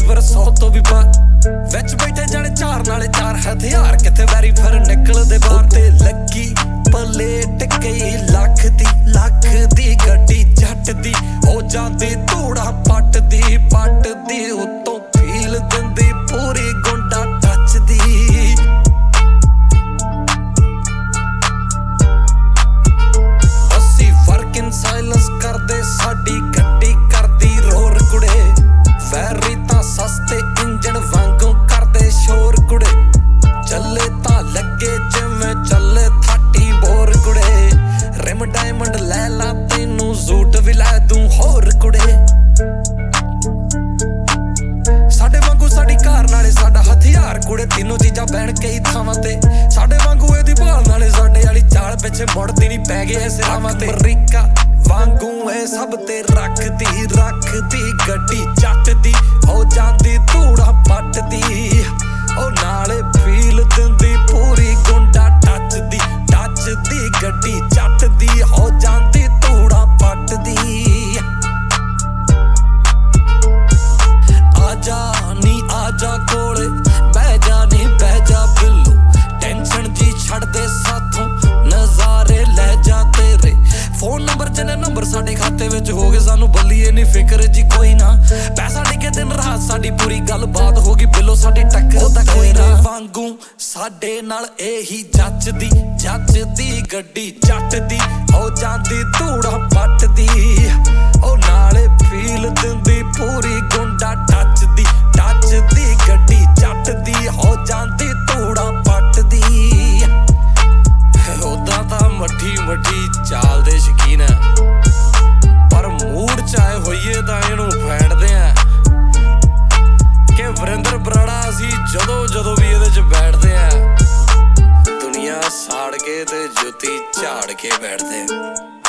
driver 100 तो भी पार विच बैठे जाने चार नाले चार हथियार किथे वैरी फिर निकलदे बाहर ते लगी पलेट कई लख दी गड्डी जट दी हो जांदी धूड़ा पट दी उत्तों फील दिंदी पूरी गुंडा टच दी अस्सी वर्किंग साइलेंस करदे साडी गड्डी करदी रोर कुड़े वैरी तां सस्ते इंजन वांगू करदे शोर कुड़े चले तां लगे जिवें चले थाटी बोर कुड़े रिम डायमंड लै ला तैनू सूट भी लै दूं होर कुड़े साडे वांगू साडी कार नाले साडा हथियार कुड़े तीनों चीजां बैण कई थावां ते साडे वांगू एदी भाल नाले साडे वाली चाल पिछे मुड़दी नहीं पै गए सिरावां ते अमरीका वांगू ए सब ते रखदी गड्डी जट दी हो जांदी धूड़ा पट दी ओ नाले फील दिंदी पूरी गुंडा टच दी गड्डी जट दी हो जांदी धूड़ा पट दी आजा कोले बह जा बिल्लो टेंशन जी छड़ दे साथों नजारे ले जा तेरे फोन नंबर जने नंबर साडे खाते विच हो गए सानू बल्लीए नहीं फिक्र जी कोई ना पैसा डिगे दिन रात साडी पूरी गल बात होगी बिलो साडी टक्कर दा कोई ना वांगू साडे नाल एही जचदी गड्डी जट दी हो जांदी धूड़ा पट दी ओ नाले फील दिंदी पूरी गुंडा टच दी गड्डी जट दी हो जांदी धूड़ा पट दी ओदा तां मठी चाल दे शकीन है पर मूड चाहे होइए तां इहनू फैंडदे आ कि वरिंदर बराड़ा असी जदों भी इहदे च बैठदे आ दुनिया साड़ के ते जुत्ती झाड़ के बैठदे